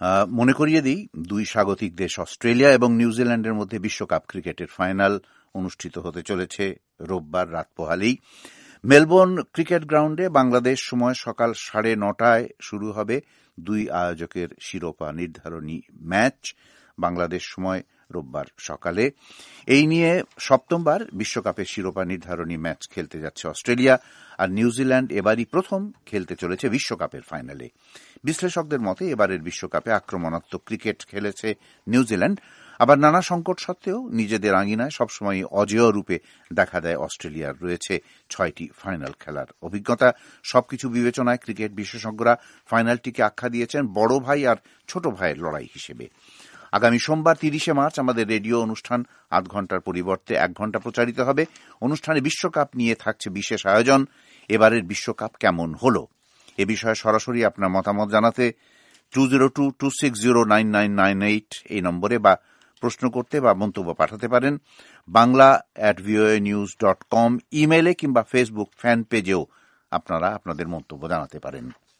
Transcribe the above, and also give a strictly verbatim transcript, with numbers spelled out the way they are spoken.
মনে করিয়ে দিই, দুই স্বাগতিক দেশ অস্ট্রেলিয়া এবং নিউজিল্যান্ডের মধ্যে বিশ্বকাপ ক্রিকেটের ফাইনাল অনুষ্ঠিত হতে চলেছে রোববার রাত পোহালেই। মেলবোর্ন ক্রিকেট গ্রাউন্ডে বাংলাদেশ সময় সকাল সাড়ে নটায় শুরু হবে দুই আয়োজকের শিরোপা নির্ধারণী ম্যাচ। বাংলাদেশ সময় রোববার সকালে। এই নিয়ে সপ্তমবার বিশ্বকাপের শিরোপা নির্ধারণী ম্যাচ খেলতে যাচ্ছে অস্ট্রেলিয়া, আর নিউজিল্যান্ড এবারই প্রথম খেলতে চলেছে বিশ্বকাপের ফাইনালে। বিশ্লেষকদের মতে এবারের বিশ্বকাপে আক্রমণাত্মক ক্রিকেট খেলেছে নিউজিল্যান্ড, আবার নানা সংকট সত্ত্বেও নিজেদের আঙিনায় সবসময় অজেয় রূপে দেখা দেয় অস্ট্রেলিয়ার। রয়েছে ছয়টি ফাইনাল খেলার অভিজ্ঞতা। সবকিছু বিবেচনায় ক্রিকেট বিশেষজ্ঞরা ফাইনালটিকে আখ্যা দিয়েছেন বড় ভাই আর ছোট ভাইয়ের লড়াই হিসেবে। আগামী সোমবার তিরিশে মার্চ আমাদের রেডিও অনুষ্ঠান আধ ঘন্টার পরিবর্তে এক ঘন্টা প্রচারিত হবে। অনুষ্ঠানে বিশ্বকাপ নিয়ে থাকছে বিশেষ আয়োজন। এবারের বিশ্বকাপ কেমন হলো এ বিষয়ে সরাসরি আপনার মতামত জানাতে two zero two two six zero nine nine nine eight এই নম্বরে বা প্রশ্ন করতে বা মন্তব্য পাঠাতে পারেন। Bangla at VOA news dot com ইমেইলে কিংবা ফেসবুক ফ্যান পেজেও আপনারা আপনাদের মন্তব্য জানাতে পারেন।